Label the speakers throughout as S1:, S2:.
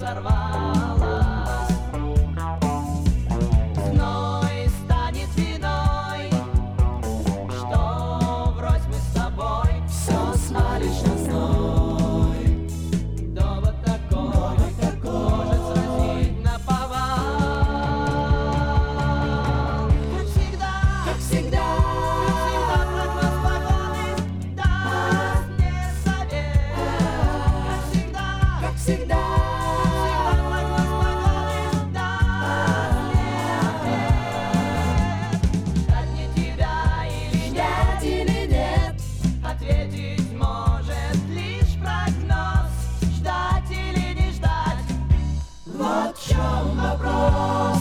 S1: взорвалась. Зной станет виной, что врозь мы с тобой
S2: все свалишь на зной.
S1: довод такой может сразить наповал. Как всегда,
S2: Как всегда,
S1: прогноз погоды даст мне совет. Как всегда,
S2: как всегда,
S1: прогноз погоды даст мне ответ. Ждать мне тебя или нет,
S2: ждать или нет,
S1: ответить может лишь прогноз. Ждать или не ждать,
S2: вот в чем вопрос.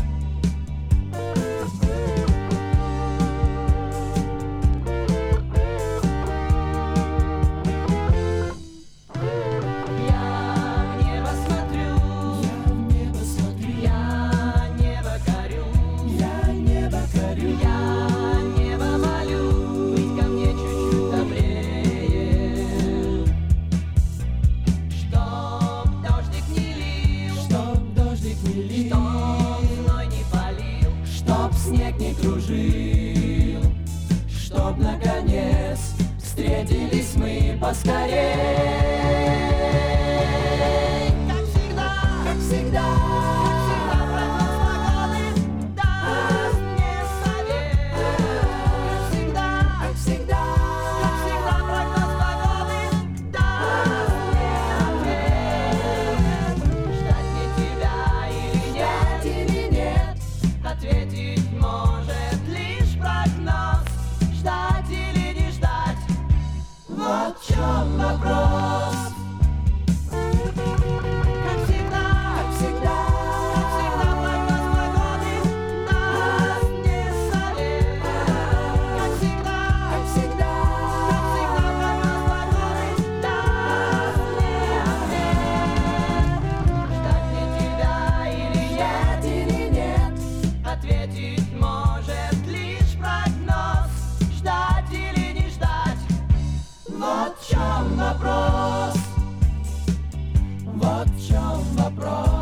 S1: я в небо смотрю,
S2: Я в небо смотрю,
S1: я небо корю,
S2: я небо корю,
S1: я небо молю, быть ко мне чуть-чуть добрее, чтоб дождик не лил,
S2: чтоб дождик не лил,
S1: чтоб зной не палил,
S2: чтоб снег не кружил, чтоб наконец встретились мы поскорей.
S1: как всегда,
S2: Как всегда,
S1: прогноз погоды даст мне совет. Как всегда,
S2: как всегда,
S1: прогноз погоды даст мне ответ. Ждать мне тебя или
S2: ждать
S1: нет,
S2: или нет,
S1: ответить может лишь прогноз. Ждать или не ждать,
S2: вот в чем вопрос.
S1: как всегда,
S2: Как всегда,
S1: прогноз погоды даст мне совет. Как всегда,
S2: как всегда,
S1: прогноз погоды даст мне ответ. Ждать мне тебя или нет,
S2: ждать или нет,
S1: ответить может лишь прогноз. Ждать или не ждать,
S2: вот в чем вопрос. Вот в чем вопрос.